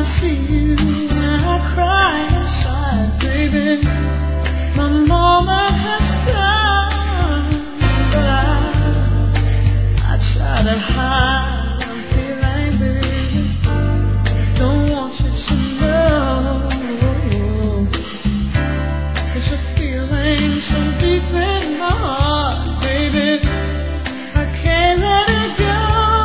see you and I cry inside, baby. My moment has come, but I try to hide what I'm feeling, baby. Don't want you to know, 'cause you're feeling so deep in my heart, baby. I can't let it go.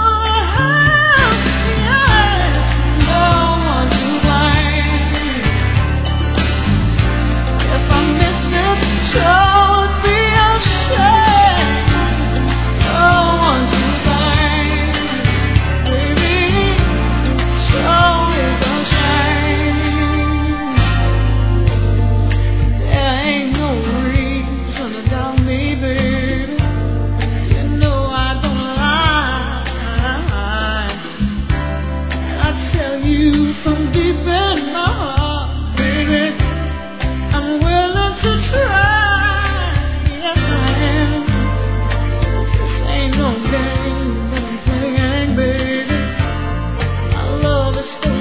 From deep in my heart, baby, I'm willing to try. Yes, I am. This ain't no game that I'm playing, baby. My love is for